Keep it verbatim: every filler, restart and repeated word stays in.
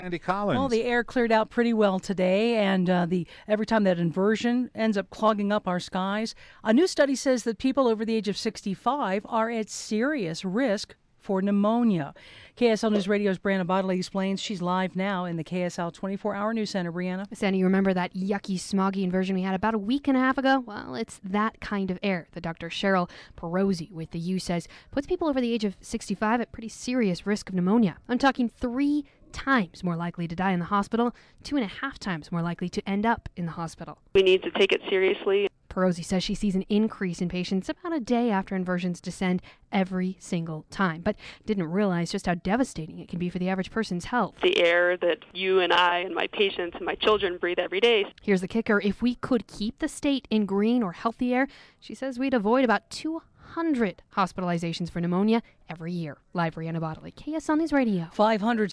Andy Collins. Well, the air cleared out pretty well today, and uh, the every time that inversion ends up clogging up our skies. A new study says that people over the age of sixty-five are at serious risk for pneumonia. K S L News Radio's Brianna Bodley explains. She's live now in the K S L twenty-four hour News Center. Brianna. Sandy, you remember that yucky, smoggy inversion we had about a week and a half ago? Well, it's that kind of air that Doctor Cheryl Perozzi with the U says puts people over the age of sixty-five at pretty serious risk of pneumonia. I'm talking three times more likely to die in the hospital, two and a half times more likely to end up in the hospital. We need to take it seriously. Perozzi says she sees an increase in patients about a day after inversions descend every single time, but didn't realize just how devastating it can be for the average person's health. The air that you and I and my patients and my children breathe every day. Here's the kicker. If we could keep the state in green or healthy air, she says we'd avoid about two hundred hospitalizations for pneumonia every year. Live, Brianna Bodley, K S L News Radio. five hundred